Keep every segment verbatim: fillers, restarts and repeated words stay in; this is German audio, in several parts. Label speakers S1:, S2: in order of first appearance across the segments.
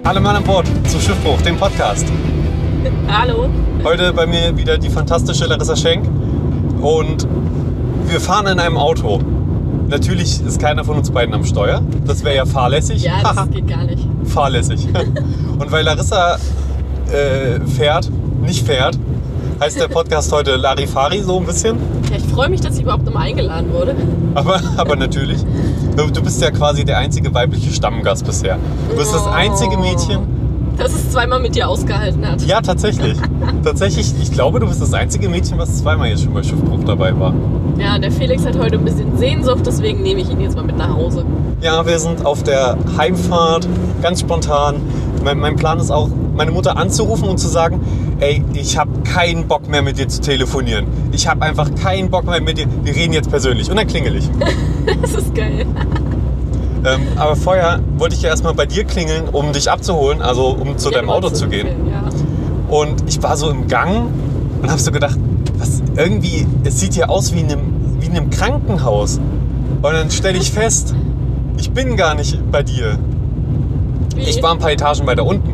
S1: Alle Mann an Bord zu Schiffbruch, dem Podcast.
S2: Hallo.
S1: Heute bei mir wieder die fantastische Larissa Schenk und wir fahren in einem Auto. Natürlich ist keiner von uns beiden am Steuer, das wäre ja fahrlässig.
S2: Ja, das geht gar nicht.
S1: Fahrlässig. Und weil Larissa äh, fährt, nicht fährt, heißt der Podcast heute Larifari so ein bisschen.
S2: Ja, ich freue mich, dass ich überhaupt nochmal eingeladen wurde.
S1: Aber, aber natürlich. Du, du bist ja quasi der einzige weibliche Stammgast bisher. Du bist das einzige Mädchen,
S2: das es zweimal mit dir ausgehalten hat.
S1: Ja, tatsächlich. Tatsächlich, ich glaube, du bist das einzige Mädchen, was zweimal jetzt schon bei Schiffbruch dabei war.
S2: Ja, der Felix hat heute ein bisschen Sehnsucht, deswegen nehme ich ihn jetzt mal mit nach Hause.
S1: Ja, wir sind auf der Heimfahrt, ganz spontan. Mein, mein Plan ist auch, meine Mutter anzurufen und zu sagen, ey, ich habe keinen Bock mehr mit dir zu telefonieren. Ich habe einfach keinen Bock mehr mit dir. Wir reden jetzt persönlich. Und dann klingel ich.
S2: Das ist geil.
S1: Ähm, aber vorher wollte ich ja erstmal bei dir klingeln, um dich abzuholen, also um zu
S2: Ja,
S1: deinem Auto zu gehen.
S2: Ja.
S1: Und ich war so im Gang und habe so gedacht, was irgendwie, es sieht hier aus wie in einem, wie in einem Krankenhaus. Und dann stelle ich fest, ich bin gar nicht bei dir.
S2: Wie?
S1: Ich war ein paar Etagen weiter unten.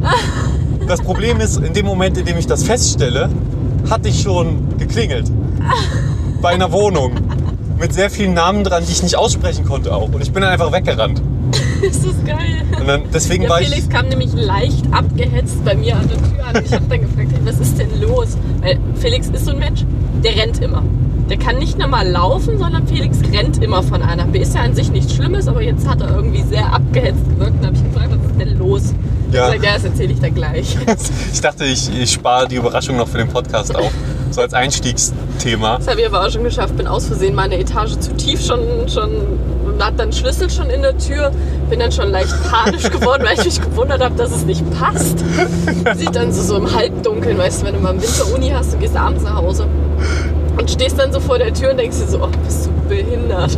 S1: Das Problem ist, in dem Moment, in dem ich das feststelle, hatte ich schon geklingelt. Bei einer Wohnung. Mit sehr vielen Namen dran, die ich nicht aussprechen konnte auch. Und ich bin dann einfach weggerannt.
S2: Ist das geil.
S1: Und dann, deswegen
S2: Ja,
S1: war
S2: Felix
S1: ich...
S2: kam nämlich leicht abgehetzt bei mir an der Tür an. Ich habe dann gefragt, hey, was ist denn los? Weil Felix ist so ein Mensch, der rennt immer. Der kann nicht normal laufen, sondern Felix rennt immer von A nach B. Ist ja an sich nichts Schlimmes, aber jetzt hat er irgendwie sehr abgehetzt gewirkt. Und habe ich gefragt, was ist denn los?
S1: Ja.
S2: Ich gesagt, ja, das erzähle ich dann gleich.
S1: Ich dachte, ich, ich spare die Überraschung noch für den Podcast auf. So als Einstiegsthema.
S2: Das habe ich aber auch schon geschafft. Bin aus Versehen mal eine Etage zu tief schon, schon hat dann Schlüssel schon in der Tür. Bin dann schon leicht panisch geworden, weil ich mich gewundert habe, dass es nicht passt. Sieht dann so, so im Halbdunkeln, weißt du, wenn du mal im Winter Uni hast und gehst abends nach Hause. Und stehst dann so vor der Tür und denkst dir so, oh, bist du behindert.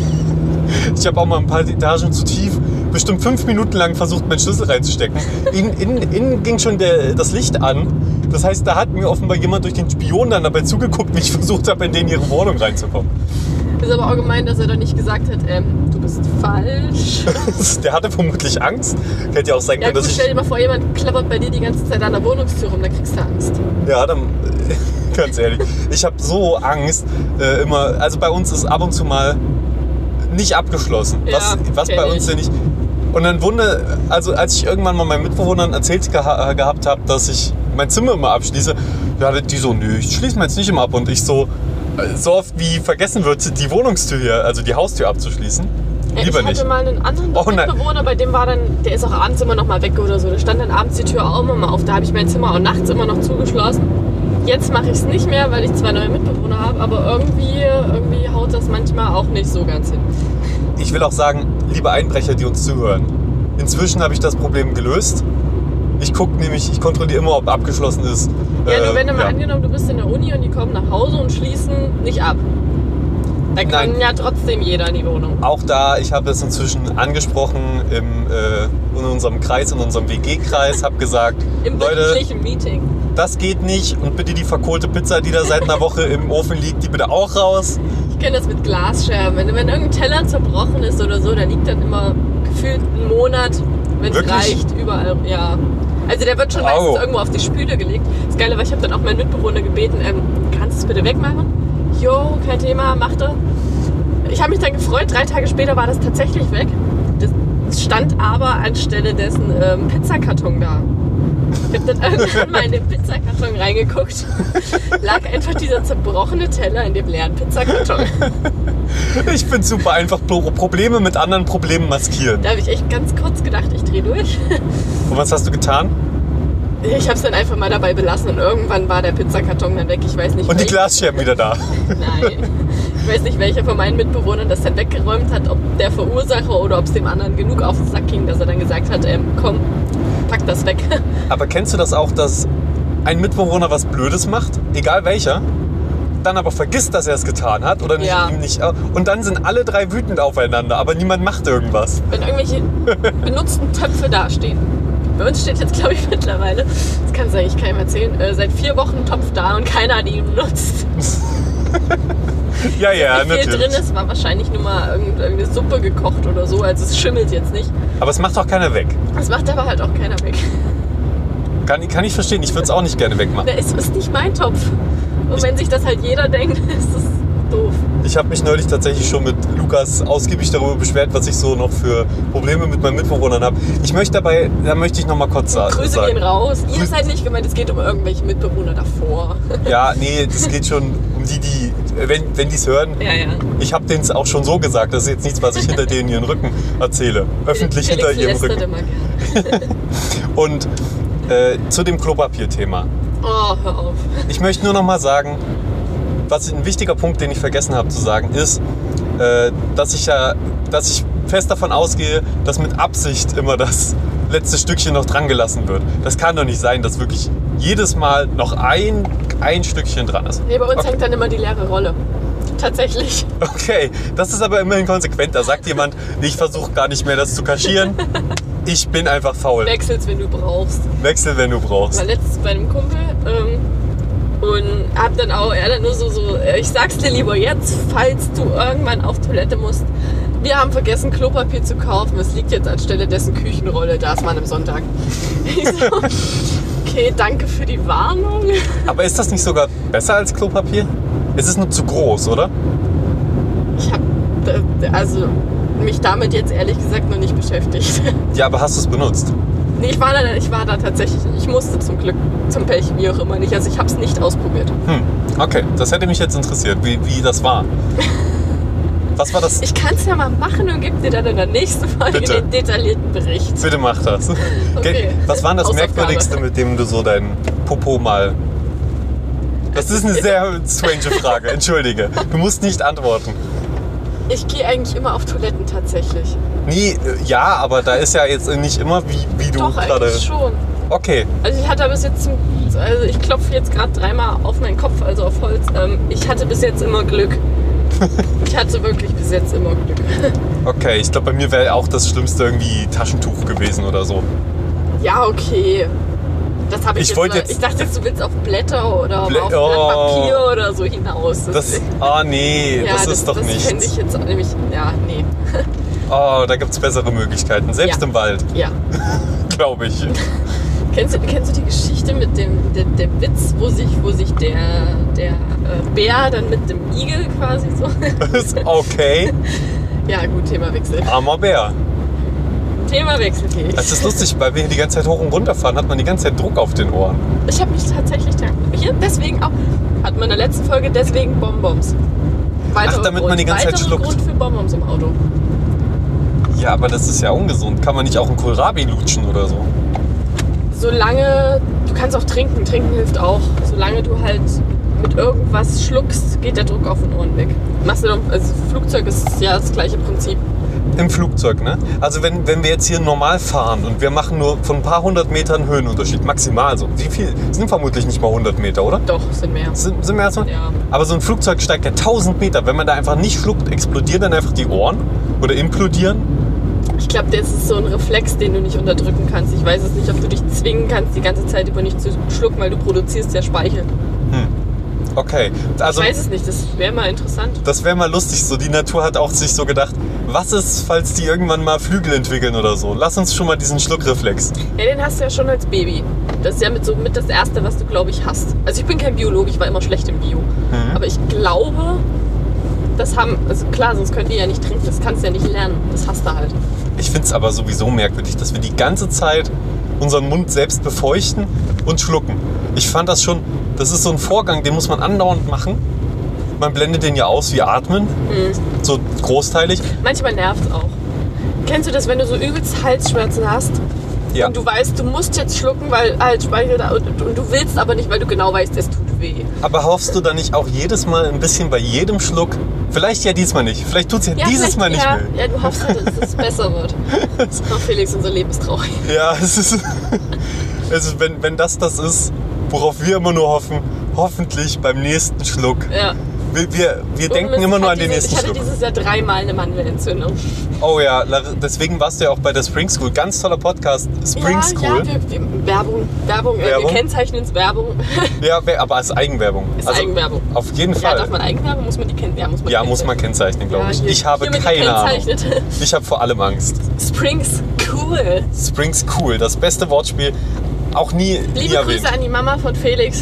S1: Ich habe auch mal ein paar Etagen zu tief, bestimmt fünf Minuten lang versucht, meinen Schlüssel reinzustecken. Innen, innen, innen ging schon der, das Licht an. Das heißt, da hat mir offenbar jemand durch den Spion dann dabei zugeguckt, wie ich versucht habe, in denen ihre Wohnung reinzukommen.
S2: Ist aber auch gemein, dass er dann nicht gesagt hat, ähm, du bist falsch.
S1: Der hatte vermutlich Angst. Hätte ja auch sein
S2: Ja
S1: können,
S2: gut,
S1: dass
S2: stell
S1: ich...
S2: dir mal vor, jemand klappert bei dir die ganze Zeit an der Wohnungstür rum, dann kriegst du Angst.
S1: Ja, dann... Ganz ehrlich, ich habe so Angst. Äh, immer, also bei uns ist ab und zu mal nicht abgeschlossen.
S2: Ja,
S1: was was bei uns ja nicht... Und dann wundere, also als ich irgendwann mal meinen Mitbewohnern erzählt geha- gehabt habe, dass ich mein Zimmer immer abschließe, ja, die so, nö, ich schließe mir jetzt nicht immer ab. Und ich so, so oft wie vergessen wird, die Wohnungstür hier, also die Haustür abzuschließen.
S2: Ja,
S1: Lieber
S2: ich hatte
S1: nicht.
S2: mal einen anderen
S1: Oh, nein.
S2: Mitbewohner, bei dem war dann, der ist auch abends immer noch mal weg oder so. Da stand dann abends die Tür auch immer mal auf. Da habe ich mein Zimmer auch nachts immer noch zugeschlossen. Jetzt mache ich es nicht mehr, weil ich zwei neue Mitbewohner habe, aber irgendwie, irgendwie haut das manchmal auch nicht so ganz hin.
S1: Ich will auch sagen, liebe Einbrecher, die uns zuhören, inzwischen habe ich das Problem gelöst. Ich gucke nämlich, ich kontrolliere immer, ob abgeschlossen ist.
S2: Ja, nur wenn du mal
S1: ja.
S2: angenommen, du bist in der Uni und die kommen nach Hause und schließen nicht ab. Da kann
S1: Nein.
S2: ja trotzdem jeder in die Wohnung.
S1: Auch da, ich habe es inzwischen angesprochen im, äh, in unserem Kreis, in unserem W G-Kreis, habe gesagt,
S2: Im
S1: Leute,
S2: wöchentlichen Meeting.
S1: das geht nicht und bitte die verkohlte Pizza, die da seit einer Woche im Ofen liegt, die bitte auch raus.
S2: Ich kenne das mit Glasscherben. Wenn, wenn irgendein Teller zerbrochen ist oder so, da liegt dann immer gefühlt einen Monat, wenn es
S1: Wirklich?
S2: reicht, überall. Ja. Also der wird schon
S1: Au.
S2: meistens irgendwo auf die Spüle gelegt. Das Geile war, ich habe dann auch meinen Mitbewohner gebeten, ähm, kannst du es bitte wegmachen? Jo, kein Thema, macht er. Ich habe mich dann gefreut, drei Tage später war das tatsächlich weg. Das stand aber anstelle dessen ähm, Pizzakarton da. Ich habe dann irgendwann mal in den Pizzakarton reingeguckt. Lag einfach dieser zerbrochene Teller in dem leeren Pizzakarton.
S1: Ich finde super, einfach Pro- Probleme mit anderen Problemen maskieren.
S2: Da habe ich echt ganz kurz gedacht, ich drehe durch.
S1: Und was hast du getan?
S2: Ich habe es dann einfach mal dabei belassen und irgendwann war der Pizzakarton dann weg. Ich weiß nicht,
S1: Und die
S2: welch-
S1: Glasscherben wieder da.
S2: Nein. Ich weiß nicht, welcher von meinen Mitbewohnern das dann weggeräumt hat, ob der Verursacher oder ob es dem anderen genug auf den Sack ging, dass er dann gesagt hat, ähm, komm, pack das weg.
S1: Aber kennst du das auch, dass ein Mitbewohner was Blödes macht, egal welcher, dann aber vergisst, dass er es getan hat oder nicht,
S2: Ja.
S1: ihm nicht, und dann sind alle drei wütend aufeinander, aber niemand macht irgendwas.
S2: Wenn irgendwelche benutzten Töpfe dastehen. Bei uns steht jetzt, glaube ich, mittlerweile, das kann es eigentlich keinem erzählen, äh, seit vier Wochen ein Topf da und keiner hat ihn benutzt.
S1: Ja, ja,
S2: Wie viel
S1: natürlich.
S2: drin ist, war wahrscheinlich nur mal irgend- irgendeine Suppe gekocht oder so. Also es schimmelt jetzt nicht.
S1: Aber es macht doch keiner weg.
S2: Das macht aber halt auch keiner weg.
S1: Kann, kann ich verstehen. Ich würde es auch nicht gerne wegmachen.
S2: Na, es ist nicht mein Topf. Und wenn sich das halt jeder denkt, ist das doof.
S1: Ich habe mich neulich tatsächlich schon mit Lukas ausgiebig darüber beschwert, was ich so noch für Probleme mit meinen Mitbewohnern habe. Ich möchte dabei, da möchte ich noch mal kurz sa-
S2: Grüße
S1: sagen.
S2: gehen raus. Ihr
S1: Grüß-
S2: seid nicht gemeint, es geht um irgendwelche Mitbewohner davor.
S1: Ja, nee, das geht schon um die, die, wenn, wenn die es hören.
S2: Ja, ja.
S1: Ich habe denen es auch schon so gesagt. Das ist jetzt nichts, was ich hinter denen ihren Rücken erzähle. Öffentlich
S2: Felix
S1: hinter ihrem
S2: lästert
S1: Rücken.
S2: immer gerne.
S1: Und äh, zu dem Klopapier-Thema.
S2: Oh, hör auf.
S1: Ich möchte nur noch mal sagen, was ein wichtiger Punkt, den ich vergessen habe zu sagen, ist, äh, dass ich ja, dass ich fest davon ausgehe, dass mit Absicht immer das letzte Stückchen noch dran gelassen wird. Das kann doch nicht sein, dass wirklich jedes Mal noch ein, ein Stückchen dran ist.
S2: Nee, bei uns
S1: Okay.
S2: hängt dann immer die leere Rolle. Tatsächlich.
S1: Okay, das ist aber immerhin konsequent. Da sagt jemand, ich versuche gar nicht mehr das zu kaschieren. Ich bin einfach faul.
S2: Wechselst, wenn du brauchst.
S1: Wechsel, wenn du brauchst.
S2: War letztens bei einem Kumpel ähm, und hab dann auch, er dann nur so, so, äh, ich sag's dir lieber jetzt, falls du irgendwann auf Toilette musst. Wir haben vergessen, Klopapier zu kaufen. Es liegt jetzt anstelle dessen Küchenrolle da, ist man am Sonntag. Ich so, okay, danke für die Warnung.
S1: Aber ist das nicht sogar besser als Klopapier? Es ist nur zu groß, oder?
S2: Ich hab äh, also mich damit jetzt ehrlich gesagt noch nicht beschäftigt.
S1: Ja, aber hast du es benutzt?
S2: Nee, ich war da, ich war da tatsächlich, ich musste zum Glück, zum Pech, wie auch immer nicht. Also ich habe es nicht ausprobiert.
S1: Hm, okay. Das hätte mich jetzt interessiert, wie, wie das war. Was war das?
S2: Ich kann es ja mal machen und gebe dir dann in der nächsten Folge
S1: Bitte.
S2: den detaillierten Bericht.
S1: Bitte mach das.
S2: Okay.
S1: Was war denn das
S2: Hausaufgabe.
S1: Merkwürdigste, mit dem du so deinen Popo mal... Das ist eine sehr strange Frage, entschuldige. Du musst nicht antworten.
S2: Ich gehe eigentlich immer auf Toiletten tatsächlich.
S1: Nee, äh, ja, aber da ist ja jetzt nicht immer, wie, wie du
S2: Doch,
S1: gerade...
S2: eigentlich schon.
S1: Okay,
S2: Also ich hatte bis jetzt, zum, also ich klopfe jetzt gerade dreimal auf meinen Kopf, also auf Holz. Ähm, ich hatte bis jetzt immer Glück. Ich hatte wirklich bis jetzt immer Glück.
S1: okay. Ich glaube, bei mir wäre auch das Schlimmste irgendwie Taschentuch gewesen oder so.
S2: Ja, okay. Das habe ich,
S1: Ich
S2: jetzt,
S1: wollte
S2: mal-
S1: jetzt-
S2: ich dachte jetzt, du willst auf Blätter oder
S1: Blä-
S2: auf
S1: Oh.
S2: Blatt Papier oder so hinaus.
S1: Das... Ah, nee,
S2: ja,
S1: das ist doch
S2: das
S1: nichts.
S2: fände ich jetzt nämlich, ja, nee.
S1: Oh, da gibt es bessere Möglichkeiten. Selbst
S2: Ja.
S1: im Wald,
S2: Ja.
S1: glaube ich.
S2: Kennst du, kennst du die Geschichte mit dem der, der Witz, wo sich, wo sich der, der äh, Bär dann mit dem Igel quasi so...
S1: Ist okay.
S2: Ja gut, Themawechsel.
S1: Armer Bär.
S2: Themawechsel, okay.
S1: Es ist lustig, weil wir hier die ganze Zeit hoch und runter fahren, hat man die ganze Zeit Druck auf den Ohren.
S2: Ich habe mich tatsächlich da... Hier, deswegen auch... Hatten wir in der letzten Folge deswegen Bonbons. Weiterer
S1: Ach, damit man
S2: Grund,
S1: die ganze Zeit
S2: weiterer
S1: schluckt.
S2: Grund für Bonbons im Auto.
S1: Ja, aber das ist ja ungesund. Kann man nicht auch einen Kohlrabi lutschen oder so?
S2: Solange... Du kannst auch trinken. Trinken hilft auch. Solange du halt mit irgendwas schluckst, geht der Druck auf den Ohren weg. Machst du doch, also Flugzeug ist ja das gleiche Prinzip.
S1: Im Flugzeug, ne? Also wenn, wenn wir jetzt hier normal fahren und wir machen nur von ein paar hundert Metern Höhenunterschied, maximal so. Wie viel? Sind vermutlich nicht mal hundert Meter, oder?
S2: Doch, sind mehr.
S1: Sind, sind wir erstmal?
S2: Ja.
S1: Aber so ein Flugzeug steigt ja tausend Meter. Wenn man da einfach nicht schluckt, explodieren dann einfach die Ohren? Oder implodieren?
S2: Ich glaube, das ist so ein Reflex, den du nicht unterdrücken kannst. Ich weiß es nicht, ob du dich zwingen kannst, die ganze Zeit über nicht zu schlucken, weil du produzierst ja Speichel.
S1: Okay. Also,
S2: ich weiß es nicht, das wäre mal interessant.
S1: das wäre mal lustig. So, die Natur hat auch sich so gedacht, was ist, falls die irgendwann mal Flügel entwickeln oder so? Lass uns schon mal diesen Schluckreflex.
S2: Ja, den hast du ja schon als Baby. Das ist ja mit so mit das Erste, was du, glaube ich, hast. Also ich bin kein Biologe, ich war immer schlecht im Bio.
S1: Mhm.
S2: Aber ich glaube, das haben, also klar, sonst können die ja nicht trinken, das kannst du ja nicht lernen. Das hast du halt.
S1: Ich finde es aber sowieso merkwürdig, dass wir die ganze Zeit unseren Mund selbst befeuchten und schlucken. Ich fand das schon, das ist so ein Vorgang, den muss man andauernd machen. Man blendet den ja aus wie Atmen,
S2: Mhm.
S1: so großteilig.
S2: Manchmal nervt es auch. Kennst du das, wenn du so übelst Halsschmerzen hast?
S1: Ja.
S2: Und du weißt, du musst jetzt schlucken, weil halt Speichel da und, und du willst aber nicht, weil du genau weißt, es tut weh.
S1: Aber hoffst du dann nicht auch jedes Mal ein bisschen bei jedem Schluck? Vielleicht ja diesmal nicht. Vielleicht tut es ja, dieses
S2: vielleicht-
S1: Mal nicht
S2: ja,
S1: mehr.
S2: Ja, du hoffst halt, dass es besser wird. Ach Felix, unser Leben ist traurig.
S1: Ja, es ist, es ist wenn, wenn das das ist, worauf wir immer nur hoffen, hoffentlich beim nächsten Schluck
S2: Ja.
S1: Wir, wir, wir denken immer nur an den nächsten
S2: Ich hatte
S1: Schluck.
S2: dieses Jahr dreimal eine Mandelentzündung.
S1: Oh ja, deswegen warst du ja auch bei der Spring School. Ganz toller Podcast, Spring
S2: ja,
S1: School.
S2: Ja, wir, wir, Werbung, Werbung,
S1: Werbung.
S2: wir kennzeichnen es Werbung.
S1: Ja, aber als Eigenwerbung.
S2: Ist Eigenwerbung.
S1: Auf jeden Fall.
S2: Ja, darf man Eigenwerbung? Muss man die kennen? Ja, muss man
S1: Ja, muss man kennzeichnen, glaube
S2: Ja,
S1: ich.
S2: hier-
S1: Ich habe
S2: hiermit
S1: keine Ahnung.
S2: gekennzeichnet.
S1: Ich habe vor allem Angst.
S2: Springs cool.
S1: Spring School, das beste Wortspiel. Auch nie, nie
S2: Liebe
S1: erwähnt.
S2: Grüße an die Mama von Felix.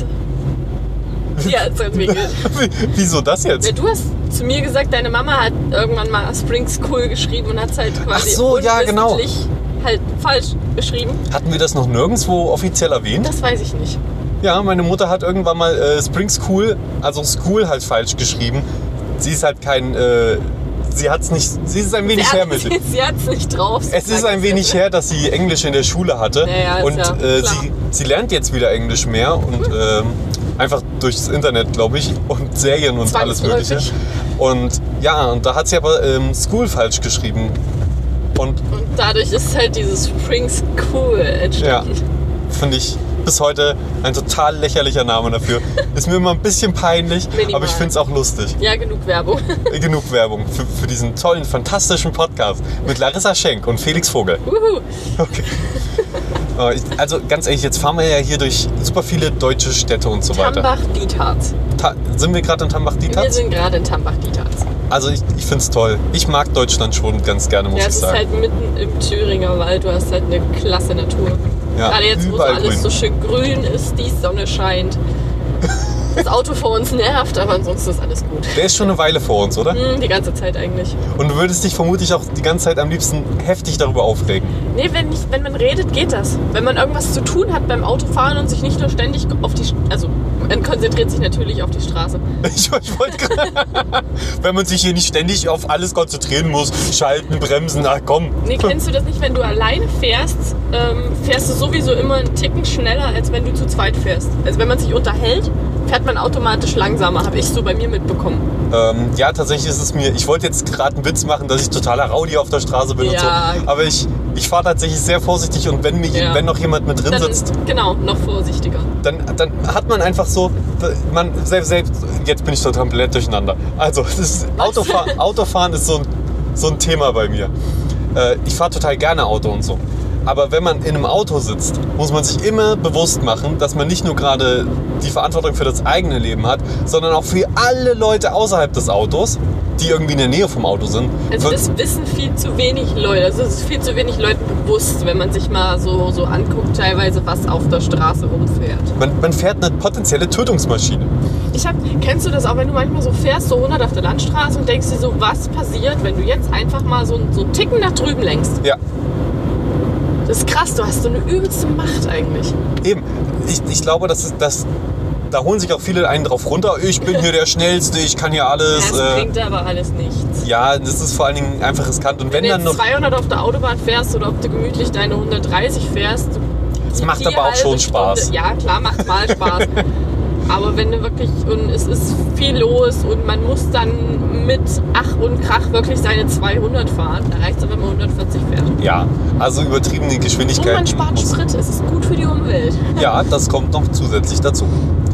S2: Die hat es entwickelt.
S1: Wieso das jetzt?
S2: Ja, du hast zu mir gesagt, deine Mama hat irgendwann mal Springs cool geschrieben und hat es halt quasi
S1: Ach so, ja, genau.
S2: unwissentlich halt falsch geschrieben.
S1: Hatten wir das noch nirgendwo offiziell erwähnt?
S2: Das weiß ich nicht.
S1: Ja, meine Mutter hat irgendwann mal äh, Spring School, also School halt falsch geschrieben. Sie ist halt kein, äh, sie hat's nicht, sie ist ein wenig
S2: sie
S1: her mit.
S2: Sie, sie hat es nicht drauf. sie
S1: Es ist
S2: sagt
S1: ein
S2: es
S1: wenig
S2: jetzt.
S1: her, dass sie Englisch in der Schule hatte.
S2: Ja, ja, ist
S1: und
S2: ja
S1: äh,
S2: klar.
S1: sie, sie lernt jetzt wieder Englisch mehr und ähm, einfach durchs Internet, glaube ich, und Serien und alles Mögliche.
S2: Zwangsläufig.
S1: Und ja, und da hat sie aber ähm, School falsch geschrieben. Und
S2: Und dadurch ist halt dieses Springs cool
S1: ja,
S2: entstanden.
S1: finde ich bis heute ein total lächerlicher Name dafür. Ist mir immer ein bisschen peinlich,
S2: Minimal.
S1: aber ich finde es auch lustig.
S2: Ja, genug Werbung.
S1: Genug Werbung für, für diesen tollen, fantastischen Podcast mit Larissa Schenk und Felix Vogel.
S2: Uhu.
S1: Okay. Äh, ich- Also ganz ehrlich, jetzt fahren wir ja hier durch super viele deutsche Städte und so weiter.
S2: Tambach-Dietharz.
S1: Ta sind wir gerade in
S2: Wir
S1: Tambach-Dietharz?
S2: sind gerade in Tambach-Dietharz.
S1: Also ich, ich finde es toll. Ich mag Deutschland schon ganz gerne, muss
S2: Ja,
S1: ich
S2: es ist
S1: sagen.
S2: halt mitten im Thüringer Wald. Du hast halt eine klasse Natur.
S1: Ja,
S2: Gerade jetzt, wo so
S1: überall
S2: alles
S1: grün.
S2: so schön grün ist, die Sonne scheint. Das Auto vor uns nervt, aber ansonsten ist alles gut.
S1: Der ist schon eine Weile vor uns, oder?
S2: Hm, die ganze Zeit eigentlich.
S1: Und du würdest dich vermutlich auch die ganze Zeit am liebsten heftig darüber aufregen.
S2: Nee, wenn, nicht, wenn man redet, geht das. Wenn man irgendwas zu tun hat beim Autofahren und sich nicht nur ständig auf die... Also, man konzentriert sich natürlich auf die Straße.
S1: Ich, ich wollte gerade... Wenn man sich hier nicht ständig auf alles konzentrieren muss, schalten, bremsen, ach komm.
S2: Nee, kennst du das nicht? Wenn du alleine fährst, ähm, fährst du sowieso immer einen Ticken schneller, als wenn du zu zweit fährst. Also wenn man sich unterhält, fährt man automatisch langsamer, habe ich so bei mir mitbekommen.
S1: Ähm, ja, tatsächlich ist es mir... Ich wollte jetzt gerade einen Witz machen, dass ich totaler Rowdy auf der Straße bin
S2: Ja.
S1: und so. Aber ich, ich fahre tatsächlich sehr vorsichtig und wenn, mir,
S2: Ja.
S1: wenn noch jemand mit drin
S2: Dann,
S1: sitzt,
S2: genau, noch vorsichtiger.
S1: dann, dann hat man einfach so, man selbst, selbst jetzt bin ich total komplett durcheinander. Also das ist, Autofahr, Autofahren ist so ein, so ein Thema bei mir. Äh, ich fahre total gerne Auto und so. Aber wenn man in einem Auto sitzt, muss man sich immer bewusst machen, dass man nicht nur gerade die Verantwortung für das eigene Leben hat, sondern auch für alle Leute außerhalb des Autos, die irgendwie in der Nähe vom Auto sind.
S2: Also
S1: Für-
S2: das wissen viel zu wenig Leute. Also es ist viel zu wenig Leuten bewusst, wenn man sich mal so, so anguckt, teilweise was auf der Straße rumfährt.
S1: man, man fährt eine potenzielle Tötungsmaschine.
S2: Ich hab, kennst du das auch, wenn du manchmal so fährst, so hundert auf der Landstraße und denkst dir so, was passiert, wenn du jetzt einfach mal so, so einen Ticken nach drüben lenkst?
S1: Ja.
S2: Das ist krass, du hast so eine übelste Macht eigentlich.
S1: Eben, ich, ich glaube, das ist, das, da holen sich auch viele einen drauf runter. Ich bin hier der Schnellste, ich kann hier alles.
S2: Das
S1: Äh,
S2: bringt aber alles nichts.
S1: ja, das ist vor allen Dingen einfach riskant. Und wenn,
S2: Wenn du
S1: dann
S2: jetzt
S1: noch.
S2: zweihundert auf der Autobahn fährst oder ob du gemütlich deine hundertdreißig fährst.
S1: Das
S2: die-
S1: macht
S2: die
S1: aber auch
S2: halbe
S1: schon Spaß.
S2: Stunde- Ja, klar, macht mal Spaß. Aber wenn du wirklich, und es ist viel los und man muss dann mit Ach und Krach wirklich seine zweihundert fahren, da reicht es aber, wenn man hundertvierzig fährt.
S1: Ja, also übertriebene
S2: Und
S1: Geschwindigkeiten.
S2: man spart
S1: muss-
S2: Sprit, es ist gut für die Umwelt.
S1: Ja, das kommt noch zusätzlich dazu.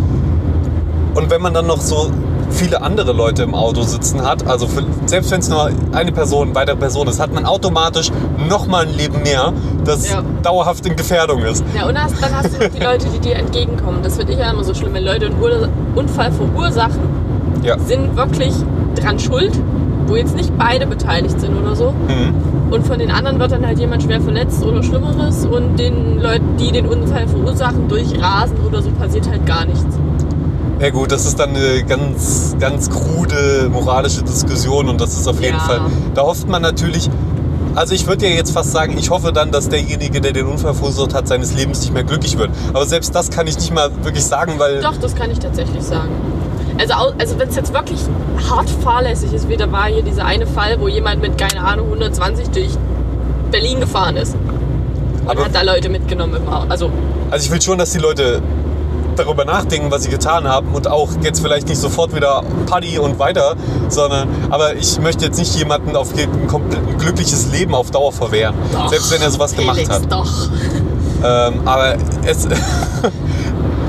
S1: Und wenn man dann noch so viele andere Leute im Auto sitzen hat, also für, selbst wenn es nur eine Person, eine weitere Person ist, hat man automatisch nochmal ein Leben mehr, das
S2: Ja.
S1: dauerhaft in Gefährdung ist.
S2: Ja, und hast, dann hast du noch die Leute, die dir entgegenkommen. Das finde ich ja immer so schlimm, wenn Leute einen Ur- Unfall verursachen,
S1: Ja.
S2: sind wirklich dran schuld, wo jetzt nicht beide beteiligt sind oder so.
S1: Mhm.
S2: Und von den anderen wird dann halt jemand schwer verletzt oder Schlimmeres und den Leuten, die den Unfall verursachen, durch Rasen oder so passiert halt gar nichts.
S1: Ja gut, das ist dann eine ganz, ganz krude moralische Diskussion und das ist auf jeden
S2: Ja.
S1: Fall, da hofft man natürlich, also ich würde ja jetzt fast sagen, ich hoffe dann, dass derjenige, der den Unfall verursacht hat, seines Lebens nicht mehr glücklich wird. Aber selbst das kann ich nicht mal wirklich sagen, weil...
S2: Doch, das kann ich tatsächlich sagen. Also, au- also wenn es jetzt wirklich hart fahrlässig ist, wie da war hier dieser eine Fall, wo jemand mit, keine Ahnung, hundertzwanzig durch Berlin gefahren ist. Und
S1: Aber-
S2: hat da Leute mitgenommen im Auto. Also,
S1: Also ich will schon, dass die Leute darüber nachdenken, was sie getan haben und auch jetzt vielleicht nicht sofort wieder Paddy und weiter, sondern, aber ich möchte jetzt nicht jemanden auf ein komplett ein glückliches Leben auf Dauer verwehren,
S2: doch,
S1: selbst wenn er sowas gemacht
S2: Felix,
S1: hat.
S2: Doch.
S1: Ähm, aber es,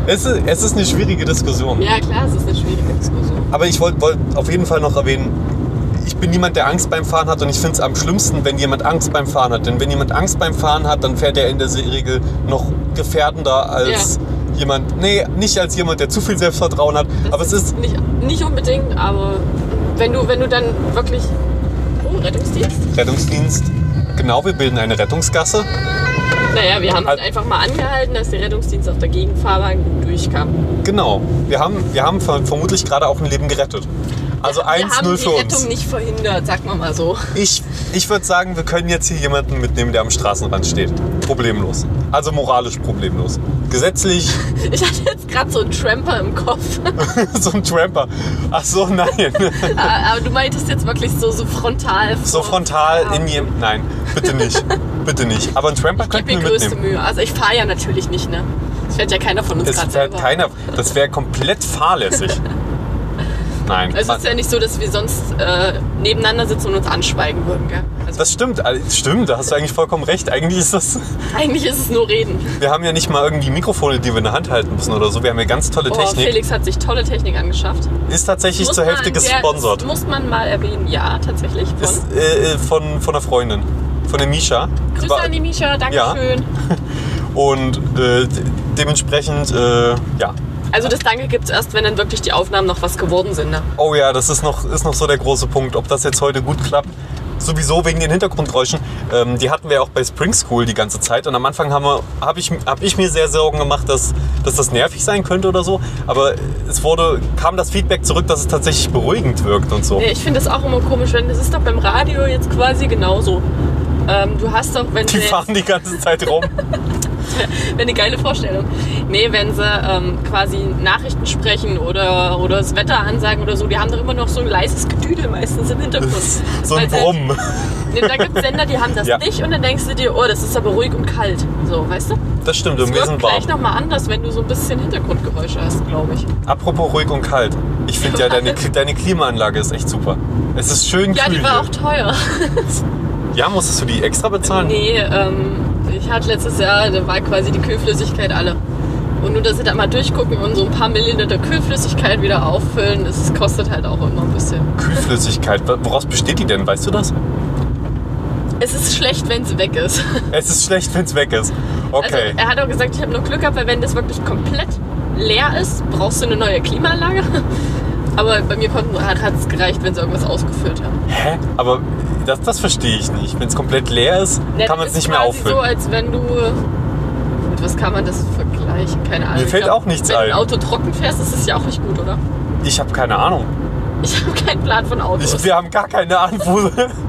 S1: Es ist, es ist eine schwierige Diskussion.
S2: Ja, klar, es ist eine schwierige Diskussion.
S1: Aber ich wollte wollt auf jeden Fall noch erwähnen, ich bin niemand, der Angst beim Fahren hat und ich finde es am schlimmsten, wenn jemand Angst beim Fahren hat. Denn wenn jemand Angst beim Fahren hat, dann fährt er in der Regel noch gefährdender als ja. jemand, nee, nicht als jemand, der zu viel Selbstvertrauen hat.
S2: Das
S1: aber es ist
S2: nicht, nicht unbedingt, aber wenn du, wenn du dann wirklich... Oh, Rettungsdienst?
S1: Rettungsdienst, genau, wir bilden eine Rettungsgasse.
S2: Naja, wir haben halt einfach mal angehalten, dass der Rettungsdienst auf der Gegenfahrbahn gut durchkam.
S1: Genau, wir haben, wir haben vermutlich gerade auch ein Leben gerettet. Also eins null für uns.
S2: Wir haben die Rettung nicht verhindert, sagen wir mal so.
S1: Ich, ich würde sagen, wir können jetzt hier jemanden mitnehmen, der am Straßenrand steht. Problemlos. Also moralisch problemlos. Gesetzlich...
S2: Ich hatte jetzt gerade so einen Tramper im Kopf.
S1: So ein Tramper. Ach so, nein.
S2: Aber du meintest jetzt wirklich so, so frontal.
S1: So frontal in jedem... Nein, bitte nicht. Bitte nicht. Aber ein Tramper könnten wir mitnehmen. Ich gebe mir größte Mühe. Also ich fahre ja natürlich nicht, ne? Das fährt ja keiner von uns gerade selber. Es fährt keiner. Das wäre komplett fahrlässig. Nein.
S2: Es ist ja nicht so, dass wir sonst äh, nebeneinander sitzen und uns anschweigen würden, gell? Also
S1: das stimmt, stimmt, da hast du eigentlich vollkommen recht. Eigentlich ist das...
S2: Eigentlich ist es nur Reden.
S1: Wir haben ja nicht mal irgendwie Mikrofone, die wir in der Hand halten müssen oder so. Wir haben ja ganz tolle
S2: oh,
S1: Technik.
S2: Felix hat sich tolle Technik angeschafft.
S1: Ist tatsächlich zur Hälfte
S2: man,
S1: gesponsert.
S2: Das muss man mal erwähnen, ja, tatsächlich. Von,
S1: ist, äh, von, von einer Freundin, von der Misha.
S2: Grüße War, an die Misha, Dankeschön.
S1: Ja. Und äh, dementsprechend, äh, ja.
S2: Also das Danke gibt es erst, wenn dann wirklich die Aufnahmen noch was geworden sind. Ne?
S1: Oh ja, das ist noch, ist noch so der große Punkt, ob das jetzt heute gut klappt. Sowieso wegen den Hintergrundgeräuschen. Ähm, die hatten wir auch bei Spring School die ganze Zeit. Und am Anfang habe hab ich, hab ich mir sehr Sorgen gemacht, dass, dass das nervig sein könnte oder so. Aber es wurde, kam das Feedback zurück, dass es tatsächlich beruhigend wirkt und so.
S2: Ja, ich finde das auch immer komisch, wenn das ist doch beim Radio jetzt quasi genauso. Ähm, du hast doch, wenn
S1: die fahren die ganze Zeit rum.
S2: Wäre eine geile Vorstellung. Nee, wenn sie ähm, quasi Nachrichten sprechen oder, oder das Wetter ansagen oder so, die haben doch immer noch so ein leises Gedüdel meistens im Hintergrund.
S1: So ein Brummen.
S2: Nee, da gibt es Sender, die haben das ja. nicht und dann denkst du dir, oh, das ist aber ruhig und kalt. So, weißt du?
S1: Das stimmt,
S2: das
S1: und wir sind warm.
S2: Gleich nochmal anders, wenn du so ein bisschen Hintergrundgeräusche hast, glaube ich.
S1: Apropos ruhig und kalt. Ich finde ja, deine, deine Klimaanlage ist echt super. Es ist schön
S2: ja,
S1: kühl.
S2: Ja, die war auch teuer.
S1: Ja, musstest du die extra bezahlen?
S2: Nee, ähm, ich hatte letztes Jahr, da war quasi die Kühlflüssigkeit alle. Und nur, dass sie da mal durchgucken und so ein paar Milliliter Kühlflüssigkeit wieder auffüllen, das kostet halt auch immer ein bisschen.
S1: Kühlflüssigkeit, woraus besteht die denn? Weißt du das?
S2: Es ist schlecht, wenn es weg ist.
S1: Es ist schlecht, wenn es weg ist. Okay.
S2: Also, er hat auch gesagt, ich habe noch Glück gehabt, weil wenn das wirklich komplett leer ist, brauchst du eine neue Klimaanlage. Aber bei mir hat es gereicht, wenn sie irgendwas ausgefüllt haben.
S1: Hä? Aber das, das verstehe ich nicht. Wenn es komplett leer ist, ja, kann man es nicht mehr auffüllen.
S2: So, als wenn du... Mit was kann man das vergleichen? Keine Ahnung.
S1: Mir fällt
S2: glaub,
S1: auch nichts
S2: wenn
S1: ein.
S2: Wenn du ein Auto trocken fährst, ist es ja auch nicht gut, oder?
S1: Ich habe keine Ahnung.
S2: Ich habe keinen Plan von Autos.
S1: Ich, wir haben gar keine Ahnung.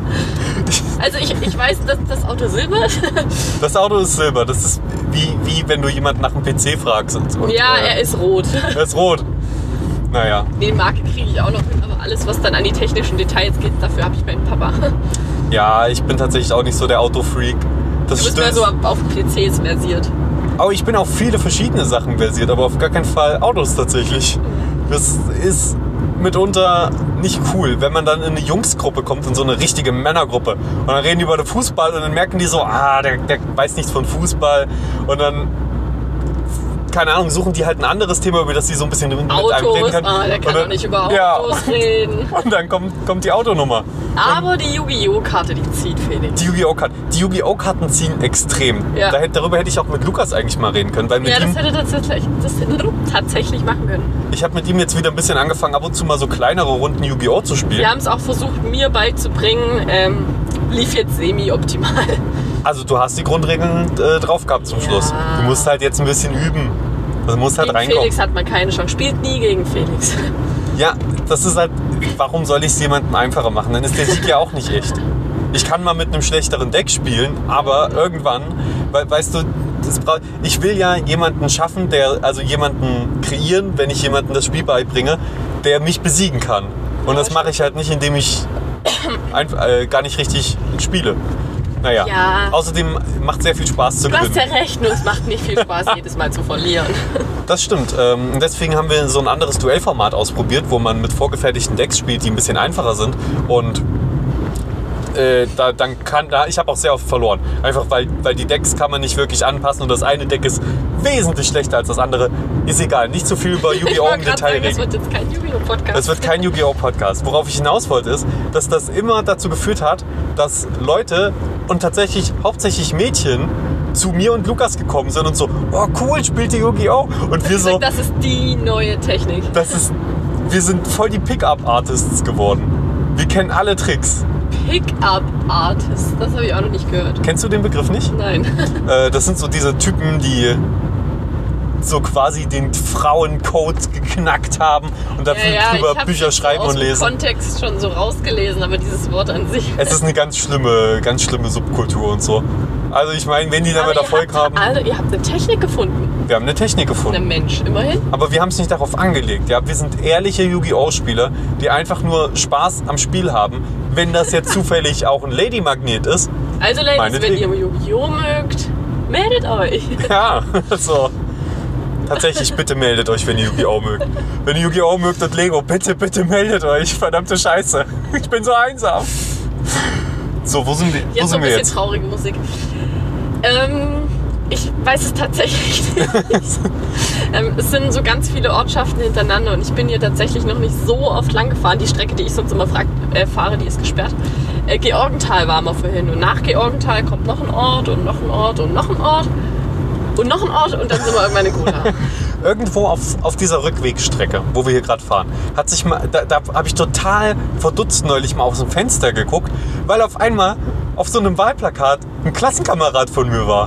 S2: Also ich, ich weiß, dass das Auto silber ist.
S1: Das Auto ist silber. Das ist wie, wie wenn du jemanden nach einem P C fragst. Und,
S2: ja,
S1: äh,
S2: er ist rot.
S1: Er ist rot. Naja.
S2: Die Marke kriege ich auch noch hin, aber alles, was dann an die technischen Details geht, dafür habe ich meinen Papa.
S1: Ja, ich bin tatsächlich auch nicht so der Autofreak. Das
S2: du bist mehr so auf P Cs versiert.
S1: Aber ich bin auf viele verschiedene Sachen versiert, aber auf gar keinen Fall Autos tatsächlich. Das ist mitunter nicht cool, wenn man dann in eine Jungsgruppe kommt, in so eine richtige Männergruppe. Und dann reden die über den Fußball und dann merken die so, ah, der, der weiß nichts von Fußball. Und dann, keine Ahnung, suchen die halt ein anderes Thema, über das sie so ein bisschen mit
S2: Autos,
S1: einem reden können.
S2: Ah, der kann
S1: dann,
S2: doch nicht über Autos
S1: ja.
S2: reden.
S1: Und dann kommt, kommt die Autonummer.
S2: Aber und die Yu-Gi-Oh! Karte, die zieht, Felix.
S1: Die Yu-Gi-Oh! Karten. Die Yu-Gi-Oh! Karten ziehen extrem.
S2: Ja.
S1: Da, darüber hätte ich auch mit Lukas eigentlich mal reden können. Weil mit
S2: ja, das
S1: ihm,
S2: hätte tatsächlich, das hätte tatsächlich machen können.
S1: Ich habe mit ihm jetzt wieder ein bisschen angefangen, ab und zu mal so kleinere Runden Yu-Gi-Oh! zu spielen.
S2: Wir haben es auch versucht, mir beizubringen. Ähm, lief jetzt semi-optimal.
S1: Also du hast die Grundregeln äh, drauf gehabt zum
S2: ja.
S1: Schluss. Du musst halt jetzt ein bisschen üben. Du musst halt
S2: gegen
S1: reinkommen.
S2: Felix hat man keine Chance. Spielt nie gegen Felix.
S1: Ja, das ist halt, warum soll ich es jemandem einfacher machen? Dann ist der Sieg ja auch nicht echt. Ich kann mal mit einem schlechteren Deck spielen, aber irgendwann, weil, weißt du, das bra- ich will ja jemanden schaffen, der, also jemanden kreieren, wenn ich jemanden das Spiel beibringe, der mich besiegen kann. Und das mache ich halt nicht, indem ich ein, äh, gar nicht richtig spiele. Naja,
S2: ja.
S1: Außerdem macht sehr viel Spaß zu
S2: du
S1: gewinnen.
S2: Du hast ja recht, nur es macht nicht viel Spaß, jedes Mal zu verlieren.
S1: Das stimmt. Ähm, deswegen haben wir so ein anderes Duellformat ausprobiert, wo man mit vorgefertigten Decks spielt, die ein bisschen einfacher sind. Und äh, da, dann kann, da, ich habe auch sehr oft verloren. Einfach weil, weil die Decks kann man nicht wirklich anpassen und das eine Deck ist wesentlich schlechter als das andere. Ist egal, nicht zu viel über Yu-Gi-Oh! im Detail reden.
S2: Das wird jetzt kein Yu-Gi-Oh! Podcast.
S1: Das wird kein Yu-Gi-Oh! Podcast. Worauf ich hinaus wollte ist, dass das immer dazu geführt hat, dass Leute und tatsächlich hauptsächlich Mädchen zu mir und Lukas gekommen sind und so, oh cool, spielt ihr Yu-Gi-Oh! Und wir so,
S2: das ist die neue Technik.
S1: das ist, wir sind voll die Pick-up-Artists geworden. Wir kennen alle Tricks.
S2: Pick-up-Artist, das habe ich auch noch nicht gehört.
S1: Kennst du den Begriff nicht?
S2: Nein.
S1: Äh, das sind so diese Typen, die so quasi den Frauencode geknackt haben und dafür
S2: ja, ja,
S1: drüber Bücher schreiben
S2: so
S1: und lesen.
S2: Ich habe Kontext schon so rausgelesen, aber dieses Wort an sich.
S1: Es ist eine ganz schlimme, ganz schlimme Subkultur und so. Also ich meine, wenn die damit Erfolg haben...
S2: Also ihr habt eine Technik gefunden.
S1: Wir haben eine Technik gefunden.
S2: Ein Mensch, immerhin.
S1: Aber wir haben es nicht darauf angelegt. Ja? Wir sind ehrliche Yu-Gi-Oh! Spieler, die einfach nur Spaß am Spiel haben. Wenn das jetzt zufällig auch ein Lady-Magnet ist.
S2: Also Ladies, wenn ihr Yu-Gi-Oh! mögt, meldet euch.
S1: Ja, so. Tatsächlich, bitte meldet euch, wenn ihr Yu-Gi-Oh! mögt. Wenn ihr Yu-Gi-Oh! mögt und Lego, bitte, bitte meldet euch. Verdammte Scheiße. Ich bin so einsam. So, wo sind wir, wo
S2: jetzt
S1: sind
S2: ein
S1: wir
S2: bisschen
S1: jetzt?
S2: Traurige Musik. Ähm, ich weiß es tatsächlich nicht. ähm, es sind so ganz viele Ortschaften hintereinander und ich bin hier tatsächlich noch nicht so oft lang gefahren. Die Strecke, die ich sonst immer frag, äh, fahre, die ist gesperrt. Äh, Georgenthal waren wir vorhin und nach Georgenthal kommt noch ein Ort und noch ein Ort und noch ein Ort. Und noch ein Ort und dann sind wir irgendwann in Gotha.
S1: Irgendwo auf, auf dieser Rückwegstrecke, wo wir hier gerade fahren, hat sich mal, da, da habe ich total verdutzt neulich mal aus dem Fenster geguckt, weil auf einmal auf so einem Wahlplakat ein Klassenkamerad von mir war.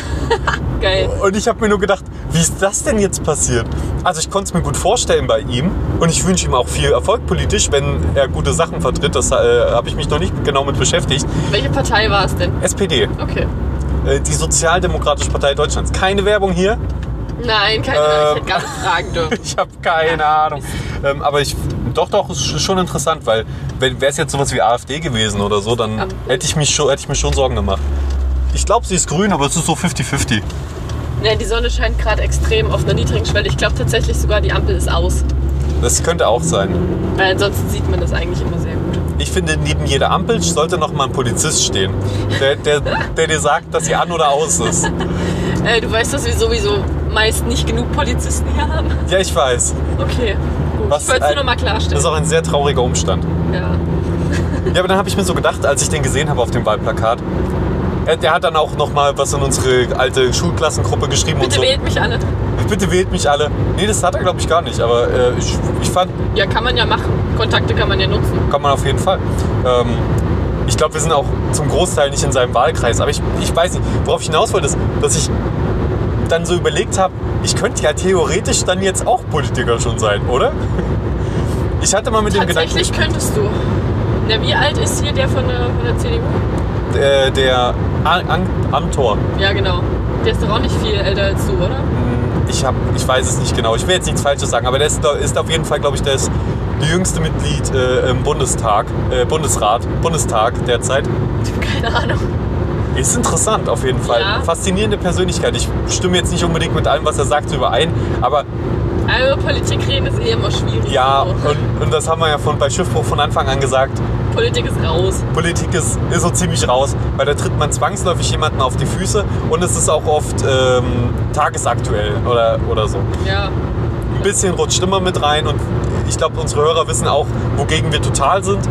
S2: Geil.
S1: Und ich habe mir nur gedacht, wie ist das denn jetzt passiert? Also ich konnte es mir gut vorstellen bei ihm und ich wünsche ihm auch viel Erfolg politisch, wenn er gute Sachen vertritt. Das äh, habe ich mich noch nicht genau mit beschäftigt.
S2: Welche Partei war es denn?
S1: S P D.
S2: Okay.
S1: Die Sozialdemokratische Partei Deutschlands. Keine Werbung hier.
S2: Nein, keine Ahnung. Ähm, ich hätte gar nicht fragen dürfen.
S1: Ich habe keine Ahnung. Ähm, aber ich, doch, doch, ist schon interessant, weil wäre es jetzt sowas wie AfD gewesen oder so, dann ja. hätte ich, mich schon, hätte ich mir schon Sorgen gemacht. Ich glaube, sie ist grün, aber es ist so fifty fifty.
S2: Ja, die Sonne scheint gerade extrem auf einer niedrigen Schwelle. Ich glaube tatsächlich sogar, die Ampel ist aus.
S1: Das könnte auch sein.
S2: Weil ansonsten sieht man das eigentlich immer sehr gut.
S1: Ich finde, neben jeder Ampel sollte noch mal ein Polizist stehen, der, der, der dir sagt, dass sie an oder aus ist.
S2: Äh, du weißt, dass wir sowieso meist nicht genug Polizisten hier haben?
S1: Ja, ich weiß.
S2: Okay, gut.
S1: Was
S2: ich wollte es nur noch mal klarstellen.
S1: Das ist auch ein sehr trauriger Umstand.
S2: Ja.
S1: Ja, aber dann habe ich mir so gedacht, als ich den gesehen habe auf dem Wahlplakat, er, der hat dann auch noch mal was in unsere alte Schulklassengruppe geschrieben.
S2: Bitte
S1: und so.
S2: wählt mich alle.
S1: Bitte wählt mich alle. Nee, das hat er, glaube ich, gar nicht. Aber äh, ich, ich fand...
S2: Ja, kann man ja machen. Kontakte kann man ja nutzen.
S1: Kann man auf jeden Fall. Ähm, ich glaube, wir sind auch zum Großteil nicht in seinem Wahlkreis. Aber ich, ich weiß nicht, worauf ich hinaus wollte, ist, dass ich dann so überlegt habe, ich könnte ja theoretisch dann jetzt auch Politiker schon sein, oder? Ich hatte mal mit dem Gedanken...
S2: Tatsächlich könntest du. Na, wie alt ist hier der von der, von der C D U?
S1: Der, der Amthor.
S2: Ja, genau. Der ist doch auch nicht viel älter als du, oder?
S1: Ich, hab, ich weiß es nicht genau. Ich will jetzt nichts Falsches sagen, aber der ist, ist auf jeden Fall, glaube ich, der ist die jüngste Mitglied äh, im Bundestag, äh, Bundesrat, Bundestag derzeit.
S2: Keine Ahnung.
S1: Ist interessant auf jeden Fall.
S2: Ja.
S1: Faszinierende Persönlichkeit. Ich stimme jetzt nicht unbedingt mit allem, was er sagt, so überein, aber...
S2: Also Politik reden ist eh immer schwierig.
S1: Ja, und, und das haben wir ja von, bei Schiffbruch von Anfang an gesagt.
S2: Politik ist raus.
S1: Politik ist, ist so ziemlich raus, weil da tritt man zwangsläufig jemanden auf die Füße und es ist auch oft ähm, tagesaktuell oder, oder so.
S2: Ja.
S1: Ein bisschen rutscht immer mit rein und ich glaube, unsere Hörer wissen auch, wogegen wir total sind.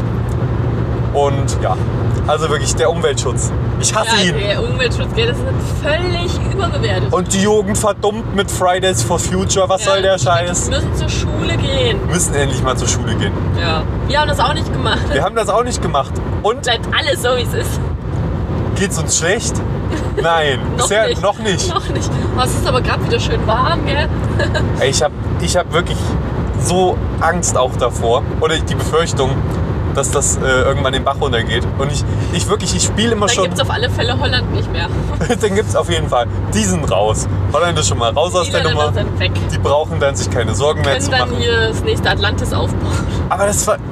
S1: Und ja, also wirklich der Umweltschutz. Ich hasse
S2: ja,
S1: ihn.
S2: Der Umweltschutz, das ist völlig überbewertet.
S1: Und die Jugend verdummt mit Fridays for Future. Was ja, soll der Scheiß?
S2: Wir müssen zur Schule gehen.
S1: Wir müssen endlich mal zur Schule gehen.
S2: Ja. Wir haben das auch nicht gemacht.
S1: Wir haben das auch nicht gemacht. Und?
S2: Bleibt alles so, wie es ist.
S1: Geht's uns schlecht? Nein,
S2: noch
S1: bisher
S2: nicht.
S1: noch nicht.
S2: Noch nicht. Oh, es ist aber gerade wieder schön warm, gell?
S1: Ey, ich habe ich hab wirklich so Angst auch davor. Oder die Befürchtung, dass das äh, irgendwann den Bach runtergeht. Und ich, ich wirklich, ich spiele immer
S2: dann
S1: schon...
S2: Dann gibt es auf alle Fälle Holland nicht mehr.
S1: Dann gibt es auf jeden Fall. Die sind raus. Holland ist schon mal raus aus der Nummer.
S2: Sind weg.
S1: Die brauchen dann sich keine Sorgen mehr zu machen.
S2: Können dann hier das nächste Atlantis aufbauen.
S1: Aber das war...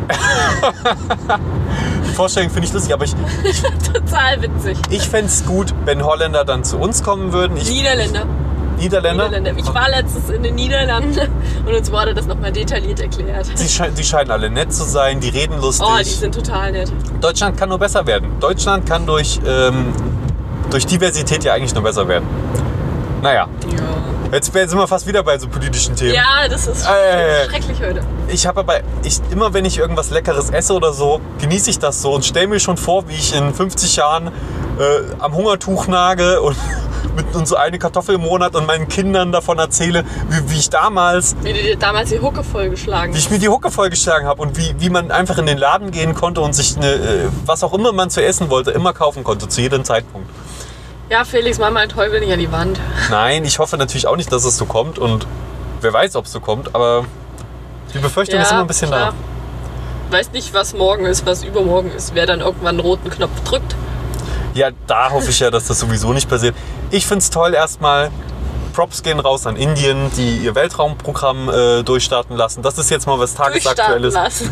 S1: Die Vorstellung finde ich lustig, aber ich...
S2: Total witzig.
S1: Ich fände es gut, wenn Holländer dann zu uns kommen würden. Ich,
S2: Niederländer.
S1: Niederländer?
S2: Niederländer. Ich war letztens in den Niederlanden und uns wurde das nochmal detailliert erklärt.
S1: Die, sche die scheinen alle nett zu sein, die reden lustig.
S2: Oh, die sind total nett.
S1: Deutschland kann nur besser werden. Deutschland kann durch, ähm, durch Diversität ja eigentlich nur besser werden. Naja.
S2: Ja.
S1: Jetzt sind wir fast wieder bei so politischen Themen.
S2: Ja, das ist
S1: äh,
S2: schrecklich heute.
S1: Ich habe aber, ich, immer wenn ich irgendwas Leckeres esse oder so, genieße ich das so und stelle mir schon vor, wie ich in fünfzig Jahren äh, am Hungertuch nage und mit und so eine Kartoffel im Monat und meinen Kindern davon erzähle, wie, wie ich damals...
S2: Wie du dir damals die Hucke vollgeschlagen
S1: Wie ich mir die Hucke vollgeschlagen habe und wie, wie man einfach in den Laden gehen konnte und sich eine, äh, was auch immer man zu essen wollte, immer kaufen konnte, zu jedem Zeitpunkt.
S2: Ja, Felix, mach mal einen Teufel nicht an die Wand.
S1: Nein, ich hoffe natürlich auch nicht, dass es so kommt und wer weiß, ob es so kommt, aber die Befürchtung
S2: Ja,
S1: ist immer ein bisschen
S2: klar.
S1: da.
S2: Weiß nicht, was morgen ist, was übermorgen ist, wer dann irgendwann einen roten Knopf drückt.
S1: Ja, da hoffe ich ja, dass das sowieso nicht passiert. Ich finde es toll erstmal. Props gehen raus an Indien, die ihr Weltraumprogramm äh, durchstarten lassen. Das ist jetzt mal was Tagesaktuelles.
S2: Lassen.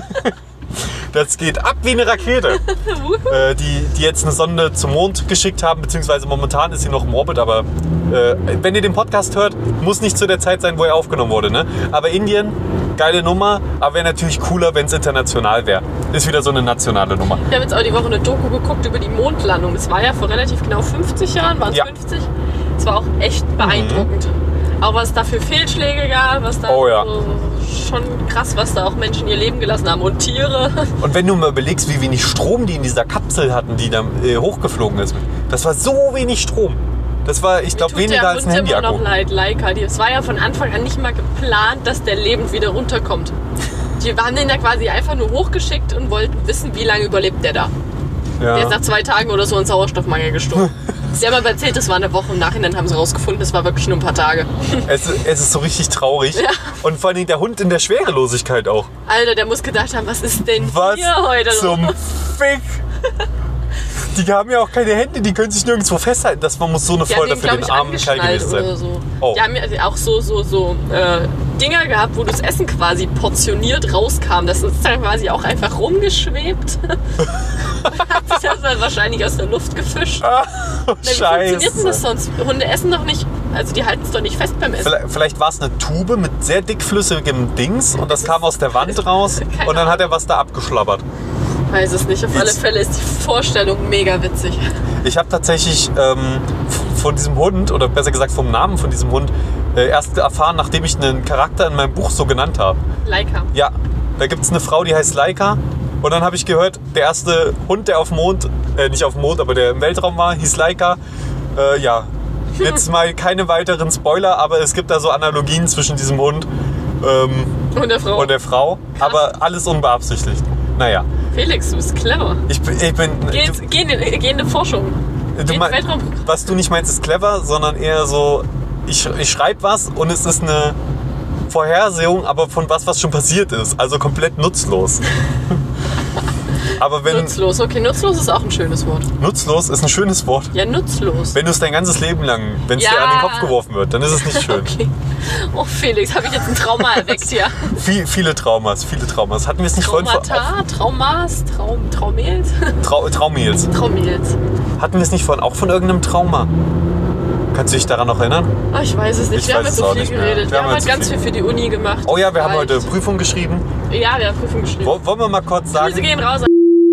S1: Das geht ab wie eine Rakete. äh, die, die jetzt eine Sonde zum Mond geschickt haben, beziehungsweise momentan ist sie noch im Orbit, aber äh, wenn ihr den Podcast hört, muss nicht zu der Zeit sein, wo er aufgenommen wurde. Ne? Aber Indien, geile Nummer, aber wäre natürlich cooler, wenn es international wäre. Ist wieder so eine nationale Nummer.
S2: Ich habe jetzt auch die Woche eine Doku geguckt über die Mondlandung. Das war ja vor relativ genau fünfzig Jahren, waren es
S1: Ja.
S2: fünfzig? Es war auch echt beeindruckend. Mhm. Auch was es da für Fehlschläge gab, was da
S1: Oh ja.
S2: so, schon krass, was da auch Menschen ihr Leben gelassen haben und Tiere.
S1: Und wenn du mal überlegst, wie wenig Strom die in dieser Kapsel hatten, die da äh, hochgeflogen ist, das war so wenig Strom. Das war, ich glaube, weniger als ein
S2: Handy. Mir tut der Hund immer
S1: Handyakku.
S2: noch leid, Leica. Es war ja von Anfang an nicht mal geplant, dass der lebend wieder runterkommt. Die haben den ja quasi einfach nur hochgeschickt und wollten wissen, wie lange überlebt der da.
S1: Ja.
S2: Der ist nach zwei Tagen oder so in Sauerstoffmangel gestorben. Sie haben aber erzählt, das war eine Woche. Im Nachhinein haben sie rausgefunden, das war wirklich nur ein paar Tage.
S1: Es, es ist so richtig traurig.
S2: Ja.
S1: Und vor allem der Hund in der Schwerelosigkeit auch.
S2: Alter, der muss gedacht haben, was ist denn
S1: Was
S2: hier heute
S1: zum
S2: los?
S1: Fick? Die haben ja auch keine Hände, die können sich nirgendwo festhalten. Das man muss so eine
S2: Die haben
S1: Folter
S2: den,
S1: für
S2: glaub
S1: den
S2: ich,
S1: armen Kerl
S2: angeschnallt
S1: gewesen sein.
S2: oder so.
S1: Oh.
S2: Die haben ja auch so, so, so äh, Dinger gehabt, wo das Essen quasi portioniert rauskam. Das ist dann quasi auch einfach rumgeschwebt. Hat sich das dann wahrscheinlich aus der Luft gefischt.
S1: Ah,
S2: Na, wie funktioniert denn das
S1: Scheiße.
S2: sonst? Hunde essen doch nicht, also die halten es doch nicht fest beim Essen.
S1: Vielleicht, vielleicht war es eine Tube mit sehr dickflüssigem Dings und das kam aus der Wand raus
S2: Keine
S1: und dann hat er was da abgeschlabbert.
S2: Weiß es nicht. Auf alle Fälle ist die Vorstellung mega witzig.
S1: Ich habe tatsächlich ähm, von diesem Hund, oder besser gesagt vom Namen von diesem Hund, äh, erst erfahren, nachdem ich einen Charakter in meinem Buch so genannt habe.
S2: Leica.
S1: Ja, da gibt es eine Frau, die heißt Leica. Und dann habe ich gehört, der erste Hund, der auf dem Mond, äh, nicht auf dem Mond, aber der im Weltraum war, hieß Leica. Äh, ja, jetzt mal keine weiteren Spoiler, aber es gibt da so Analogien zwischen diesem Hund ähm,
S2: Und der Frau.
S1: und der Frau. Aber alles unbeabsichtigt. Naja,
S2: Felix, du bist clever.
S1: ich bin... Ich bin
S2: Geh, ins, geh, in, die- geh in die Forschung.
S1: du,
S2: Geh ins
S1: mein,
S2: Weltraumprogramm.
S1: was du nicht meinst, ist clever, sondern eher so, ich, ich schreibe was und es ist eine Vorhersehung, aber von was, was schon passiert ist. Also komplett nutzlos. Aber wenn...
S2: Nutzlos. Okay, nutzlos ist auch ein schönes Wort.
S1: Nutzlos ist ein schönes Wort.
S2: Ja, nutzlos.
S1: Wenn du es dein ganzes Leben lang, wenn es
S2: Ja.
S1: dir an den Kopf geworfen wird, dann ist es nicht schön.
S2: Okay. Oh, Felix, habe ich jetzt ein Trauma erweckt hier?
S1: Viel, viele Traumas, viele Traumas. Hatten wir es nicht vorhin vor...
S2: Traumata, Traumas, Traum, Traumels?
S1: Trau, Traumils.
S2: Traumels.
S1: Hatten wir es nicht vorhin auch von irgendeinem Trauma? Kannst du dich daran noch erinnern?
S2: Oh, ich weiß es nicht.
S1: Ich
S2: wir haben
S1: weiß
S2: jetzt
S1: es
S2: so
S1: auch
S2: viel
S1: nicht mehr.
S2: geredet.
S1: Wir
S2: Wir
S1: haben
S2: haben
S1: jetzt
S2: halt ganz
S1: viel-
S2: viel für die Uni gemacht.
S1: Oh ja, wir haben
S2: Reicht.
S1: heute Prüfung geschrieben.
S2: Ja, wir haben Prüfung geschrieben.
S1: Wo- Wollen wir mal kurz sagen...
S2: Grüße gehen raus.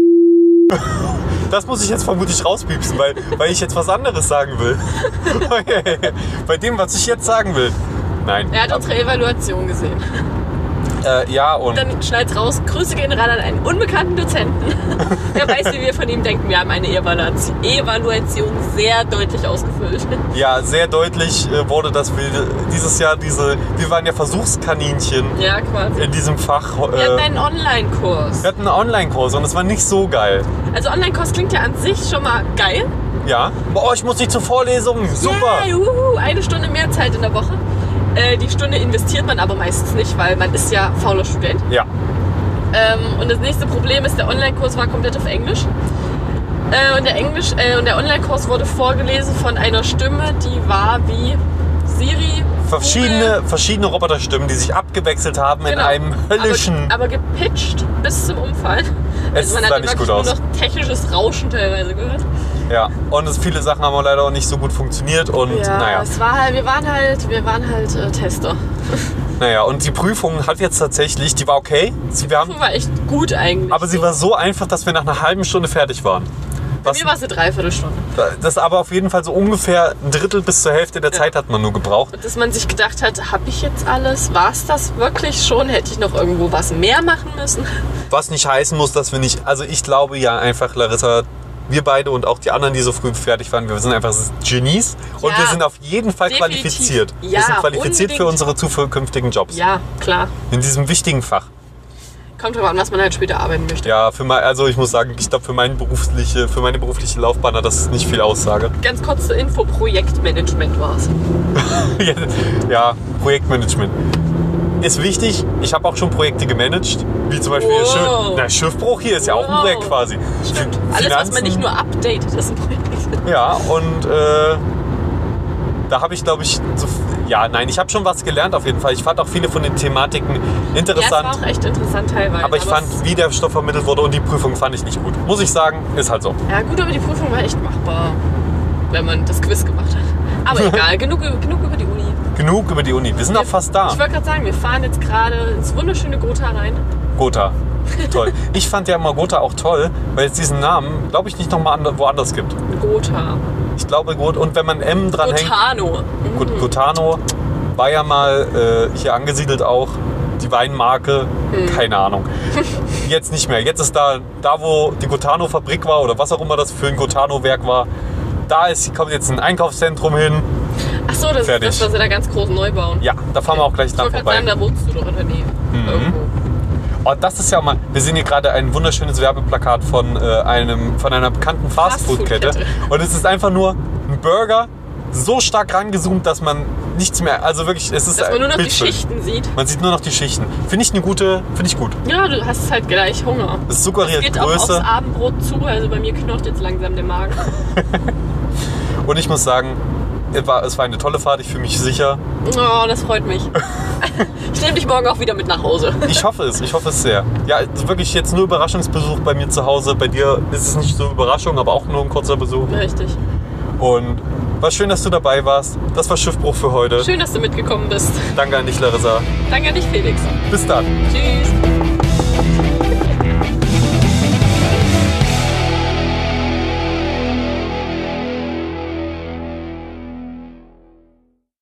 S1: Das muss ich jetzt vermutlich rauspiepsen, weil, weil ich jetzt was anderes sagen will. Bei dem, was ich jetzt sagen will. Nein.
S2: Er hat unsere Evaluation gesehen.
S1: Äh, ja, und
S2: Dann schneid's raus. Grüße gehen ran an einen unbekannten Dozenten. Wer weiß, wie wir von ihm denken. Wir haben eine Evaluation, Evaluation sehr deutlich ausgefüllt.
S1: ja, sehr deutlich äh, wurde, dass wir dieses Jahr diese... Wir waren ja Versuchskaninchen
S2: Ja, quasi.
S1: in diesem Fach. Äh,
S2: Wir hatten einen Online-Kurs.
S1: wir hatten einen Online-Kurs und es war nicht so geil.
S2: Also Online-Kurs klingt ja an sich schon mal geil.
S1: Ja. Boah, ich muss nicht zur Vorlesung. Super.
S2: Yeah, juhu, eine Stunde mehr Zeit in der Woche. Äh, die Stunde investiert man aber meistens nicht, weil man ist ja fauler Student.
S1: Ja.
S2: Ähm, und das nächste Problem ist, der Online-Kurs war komplett auf Englisch. Äh, und der Englisch äh, und der Online-Kurs wurde vorgelesen von einer Stimme, die war wie Siri.
S1: Verschiedene,
S2: Google.
S1: verschiedene Roboterstimmen, die sich abgewechselt haben in
S2: Genau.
S1: einem höllischen...
S2: Aber, aber gepitcht bis zum Umfall.
S1: Es
S2: Also man
S1: sah
S2: hat
S1: nicht
S2: wirklich
S1: gut
S2: nur
S1: aus.
S2: noch technisches Rauschen teilweise gehört.
S1: Ja, und es, viele Sachen haben auch leider auch nicht so gut funktioniert und
S2: Ja,
S1: naja.
S2: es war halt, wir waren halt, wir waren halt äh, Tester.
S1: Naja, und die Prüfung hat jetzt tatsächlich, die war okay. Sie, wir haben,
S2: Die war echt gut eigentlich.
S1: aber sie war so einfach, dass wir nach einer halben Stunde fertig waren.
S2: Bei
S1: Was,
S2: mir war es eine Dreiviertelstunde.
S1: das aber auf jeden Fall so ungefähr ein Drittel bis zur Hälfte der
S2: Ja.
S1: Zeit hat man nur gebraucht.
S2: Und dass man sich gedacht hat, habe ich jetzt alles? War es das wirklich schon? Hätte ich noch irgendwo was mehr machen müssen?
S1: Was nicht heißen muss, dass wir nicht, also ich glaube ja einfach, Larissa, wir beide und auch die anderen, die so früh fertig waren, wir sind einfach Genies und
S2: Ja,
S1: wir sind auf jeden Fall
S2: definitiv.
S1: qualifiziert.
S2: Ja,
S1: wir sind qualifiziert für
S2: unbedingt.
S1: unsere zukünftigen Jobs.
S2: Ja, klar.
S1: In diesem wichtigen Fach.
S2: Kommt drauf an, was man halt später arbeiten möchte.
S1: Ja, für mein, also ich muss sagen, ich glaube für, mein berufliche, für meine berufliche Laufbahn hat das nicht viel Aussage.
S2: Ganz kurze Info, Projektmanagement war es.
S1: Ja, Projektmanagement. Ist wichtig. Ich habe auch schon Projekte gemanagt, wie zum Beispiel
S2: Wow.
S1: Schiff, na, Schiffbruch hier ist ja auch ein
S2: Wow.
S1: Projekt quasi.
S2: Stimmt.
S1: Fin-
S2: Alles, was man
S1: Finanzen.
S2: nicht nur updatet, ist ein Projekt.
S1: Ja, und äh, da habe ich, glaube ich, so, ja, nein, ich habe schon was gelernt auf jeden Fall. Ich fand auch viele von den Thematiken
S2: Ja, es
S1: interessant.
S2: war auch echt interessant teilweise.
S1: aber ich fand,
S2: es-
S1: wie der Stoff vermittelt wurde und die Prüfung fand ich nicht gut. Muss ich sagen, ist halt so.
S2: Ja gut, aber die Prüfung war echt machbar, wenn man das Quiz gemacht hat. Aber egal, genug, genug über die Uni.
S1: Genug über die Uni. Wir sind auch fast da.
S2: Ich wollte gerade sagen, wir fahren jetzt gerade ins wunderschöne Gotha rein.
S1: Gotha. Toll. Ich fand ja immer Gotha auch toll, weil es diesen Namen, glaube ich, nicht nochmal woanders gibt.
S2: Gotha.
S1: Ich glaube, Got und wenn man M dran hängt,
S2: Gothano.
S1: Gut, Gotano war ja mal äh, hier angesiedelt auch. Die Weinmarke, keine Ahnung. Jetzt nicht mehr. Jetzt ist da, da wo die Gotano-Fabrik war oder was auch immer das für ein Gotano-Werk war, da ist, kommt jetzt ein Einkaufszentrum hin.
S2: Ach so, das
S1: Fertig.
S2: ist das, was sie da ganz groß neu bauen.
S1: Ja, da fahren wir auch gleich
S2: Ich
S1: dran
S2: wollte gerade
S1: vorbei.
S2: sagen, da wohnst du doch in der Nähe. Irgendwo.
S1: Oh, das ist ja mal, wir sehen hier gerade ein wunderschönes Werbeplakat von, äh, einem, von einer bekannten Fastfood-Kette.
S2: Fastfood-Kette.
S1: Und es ist einfach nur ein Burger, so stark rangezoomt, dass man nichts mehr, also wirklich, es ist
S2: Dass man nur noch die
S1: bildschön.
S2: Schichten sieht.
S1: Man sieht nur noch die Schichten. Finde ich eine gute, finde ich gut.
S2: Ja, du hast halt gleich Hunger.
S1: Es suggeriert
S2: Es geht auch aufs
S1: Größe.
S2: Abendbrot zu, also bei mir knurrt jetzt langsam der Magen.
S1: Und ich muss sagen, es war, es war eine tolle Fahrt, ich fühle mich sicher.
S2: Oh, das freut mich. Ich nehme dich morgen auch wieder mit nach Hause.
S1: Ich hoffe es, ich hoffe es sehr. Ja, also wirklich jetzt nur Überraschungsbesuch bei mir zu Hause. Bei dir ist es nicht so Überraschung, aber auch nur ein kurzer Besuch.
S2: Richtig.
S1: Und war schön, dass du dabei warst. Das war Schiffbruch für heute.
S2: Schön, dass du mitgekommen bist.
S1: Danke an dich, Larissa.
S2: Danke an dich, Felix.
S1: Bis dann.
S2: Tschüss.